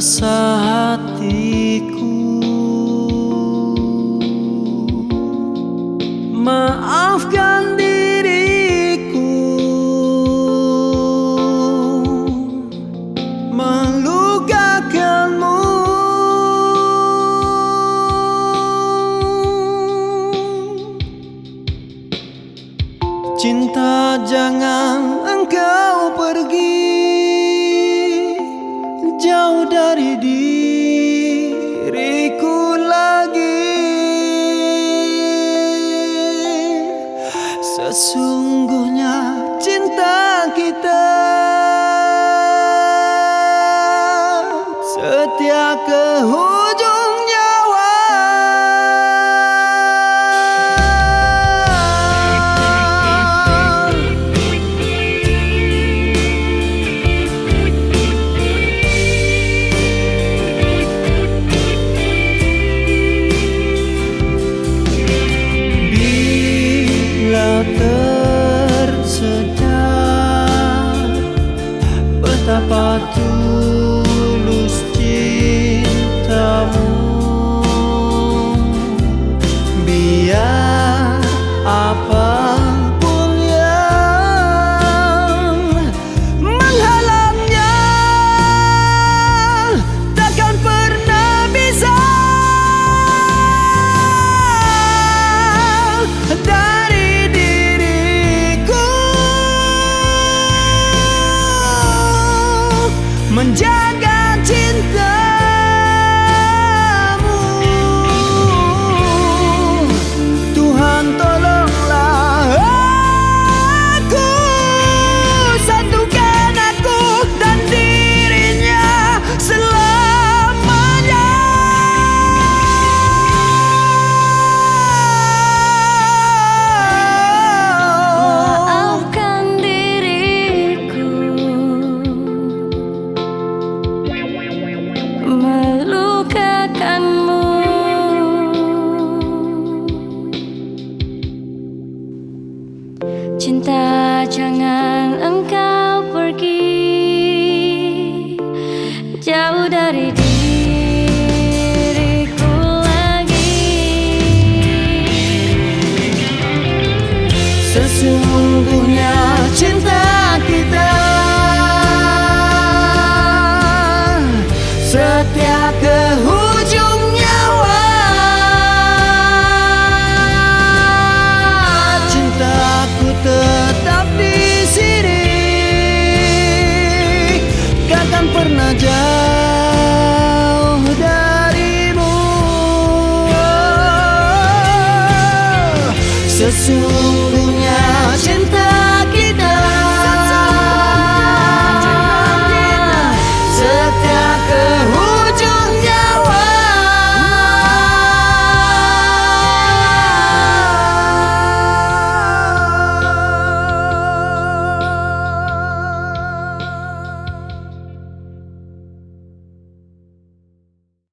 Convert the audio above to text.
resah hatiku. Maafkan diriku melukakanmu. Cinta, jangan engkau pergi jauh dari diriku lagi. Sesungguhnya cinta kita setia ke ujung nyawa. Tersedar betapa tulus cintamu, biar apapun yang menghalangnya takkan pernah bisa dari diriku. Menjaga cintamu, Tuhan tolonglah aku, satukan aku dan dirinya selamanya. Maafkan diriku melukakanmu. Cinta, jangan engkau pergi jauh dari diriku lagi. Sesungguhnya cinta kita setia ke ujung nyawa. Cintaku tetap di sini, takkan pernah jauh darimu. Sesungguhnya